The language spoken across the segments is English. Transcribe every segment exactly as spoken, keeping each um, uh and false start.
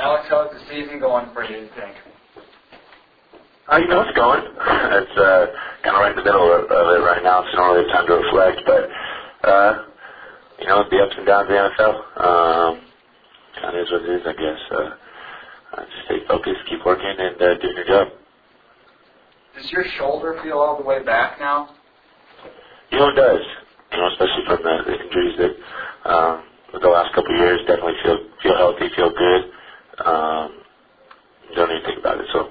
Alex, how's the season going for you, you think? Uh, you know, it's going. It's uh, kind of right in the middle of, of it right now, so I don't really have time to reflect. But, uh, you know, the ups and downs of the N F L. Um, kind of is what it is, I guess. Uh, uh, just stay focused, keep working, and uh, doing your job. Does your shoulder feel all the way back now? You know, it does. You know, especially from the, the injuries that um, the last couple of years. Definitely feel feel healthy, feel good. Um, don't even think about it. So.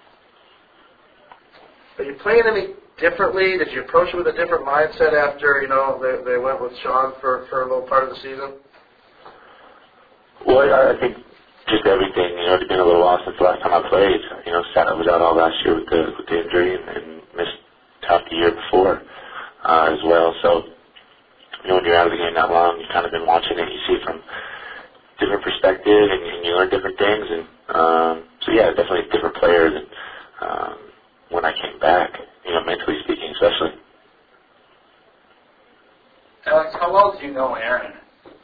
Are you playing any differently? Did you approach it with a different mindset after, you know, they, they went with Sean for, for a little part of the season? Well, I, I think just everything. You know, it's been a little while since the last time I played. You know, sat I was out all last year with the with the injury and, and missed half the year before uh, as well. So, you know, when you're out of the game that long, you've kind of been watching it. You see it from different perspective, and, and you learn different things. And um, so, yeah, definitely a different player than um, when I came back, you know, mentally speaking, especially. Alex, how well do you know Aaron?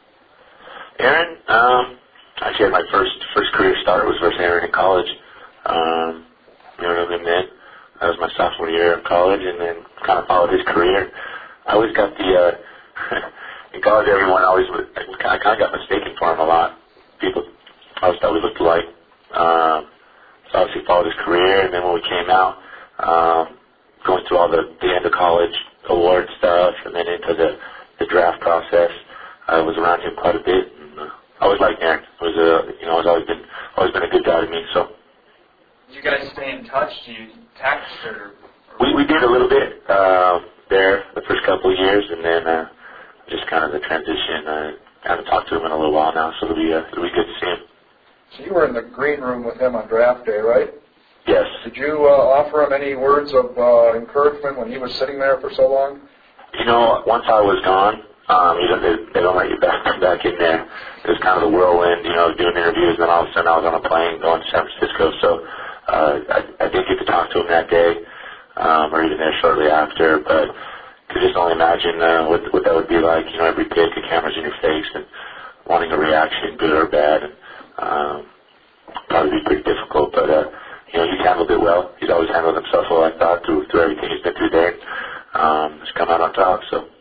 Aaron, um, actually had my first first career start was versus Aaron in college. Um, you know him then. That was my sophomore year of college, and then kind of followed his career. I always got the uh, in college. Everyone always was, I kind of got mistaken for him a lot. People always thought we looked alike. Um, so obviously followed his career, and then when we came out. Um, going through all the, the end of college award stuff and then into the, the draft process. I was around him quite a bit. And, uh, I always liked Aaron. It was a, you know, he's always been always been a good guy to me. So. Did you guys stay in touch? Do you text or? or we we did a little bit uh, there the first couple of years, and then uh, just kind of the transition. I haven't talked to him in a little while now, so it'll be uh, it'll be good to see him. So you were in the green room with him on draft day, right? Yes. Did you uh, offer him any words of uh, encouragement when he was sitting there for so long? You know, once I was gone, um, you know, they, they don't let you back back in there. It was kind of a whirlwind, you know, doing interviews, and then all of a sudden I was on a plane going to San Francisco. So uh, I, I did get to talk to him that day, um, or even there shortly after. But could just only imagine uh, what, what that would be like. You know, every pick, the camera's in your face, and wanting a reaction, good or bad, and um, probably be pretty difficult, but. Uh, You know, he's handled it well. He's always handled himself well, I thought, through, through everything he's been through there. Um, he's come out on top, so.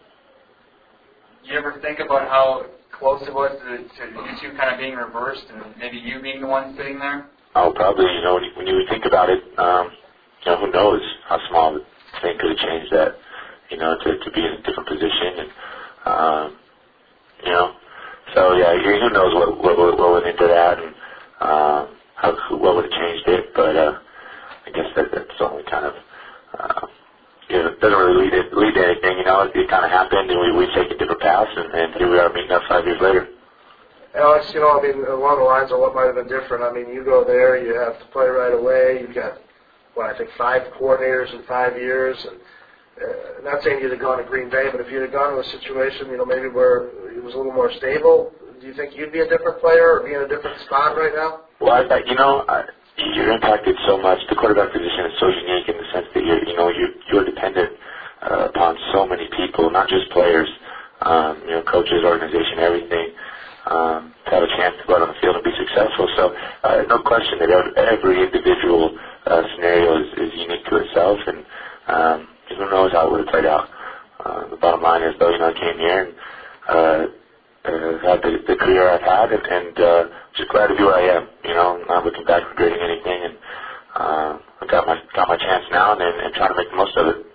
You ever think about how close it was to, to you two kind of being reversed and maybe you being the one sitting there? Oh, probably. You know, when you, when you think about it, um, you know, who knows how small the thing could have changed that, you know, to, to be in a different position. And, um, you know, so, yeah, who knows what, what, what went into that. And, um, How, what would have changed it, but uh, I guess that, that's only kind of, uh, you know, it doesn't really lead, it, lead to anything, you know, it, it kind of happened and we, we take a different path and, and here we are meeting up five years later. Alex, you know, I mean, along the lines of what might have been different, I mean, you go there, you have to play right away, you've got, what, I think five coordinators in five years, and uh, not saying you'd have gone to Green Bay, but if you'd have gone to a situation, you know, maybe where it was a little more stable, do you think you'd be a different player or be in a different spot right now? Well, I, I, you know, I, you're impacted so much. The quarterback position is so unique in the sense that you're, you know, you're, you're dependent uh, upon so many people, not just players, um, you know, coaches, organization, everything, um, to have a chance to go out on the field and be successful. So, uh, no question that every individual uh, scenario is, is unique to itself, and um, who knows how it would have played out. Uh, the bottom line is, though, you know, I came here and uh, uh, had the, the career I've had, and, and uh, just glad to be where I am. You know, I'm not looking back regretting anything, and uh, I got my got my chance now, and, and trying to make the most of it.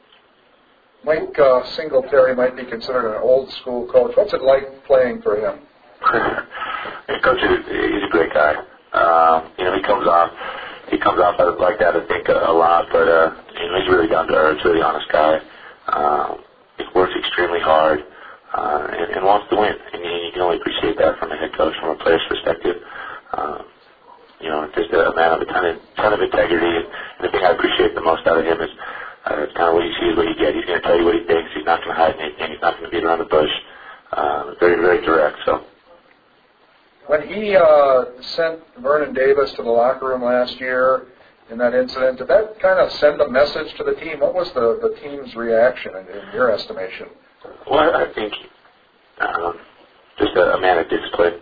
Mike uh, Singletary might be considered an old school coach. What's it like playing for him? Coach is he's a great guy. Um, you know, he comes off he comes off like that, I think, a, a lot, but uh, you know, he's really down to earth, really honest guy. Um, he works extremely hard. Uh, and, and wants to win, and you, you can only appreciate that from a head coach, from a player's perspective. Um, you know, just a man of a ton of, ton of integrity, and the thing I appreciate the most out of him is uh, it's kind of what you see is what you get. He's going to tell you what he thinks. He's not going to hide anything. He's not going to beat around the bush. Uh, very, very direct. So. When he uh, sent Vernon Davis to the locker room last year in that incident, did that kind of send a message to the team? What was the, the team's reaction in, in your estimation? Well, I think um, just a, a man of discipline.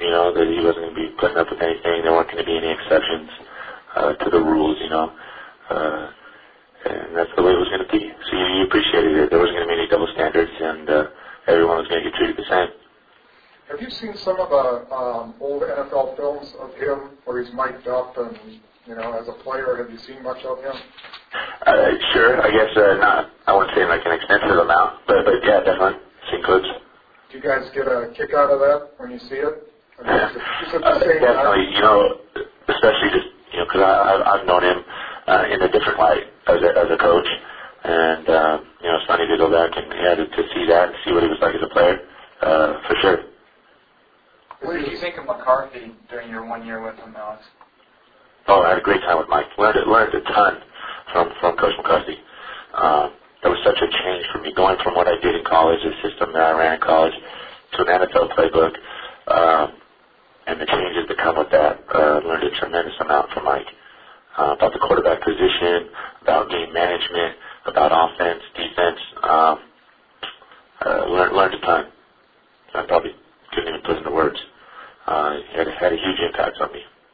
you know, that he wasn't going to be putting up with anything. There weren't going to be any exceptions uh, to the rules, you know. Uh, and that's the way it was going to be. So you, you appreciated it. There wasn't going to be any double standards, and uh, everyone was going to get treated the same. Have you seen some of the um, old N F L films of him where he's mic'd up and, you know, as a player, have you seen much of him? Uh, sure, I guess uh, not. I wouldn't say like an extensive amount, but, but yeah, definitely. Seen clips. Do you guys get a kick out of that when you see it? I mean, is it, is it the uh, same definitely, guy? you know, especially just, you know, because I've known him uh, in a different light as a, as a coach. And, uh, you know, it's funny to go back and yeah, to, to see that and see what he was like as a player, uh, for sure. What did you think of McCarthy during your one year with him, Alex? Oh, I had a great time with Mike. Learned, learned a ton from, from Coach McCarthy. Um, that was such a change for me, going from what I did in college, the system that I ran in college, to an N F L playbook, um, and the changes that come with that. Uh, learned a tremendous amount from Mike uh, about the quarterback position, about game management, about offense, defense. Um, uh, learned, learned a ton. I probably couldn't even put into words. Uh, he had, had a huge impact on me.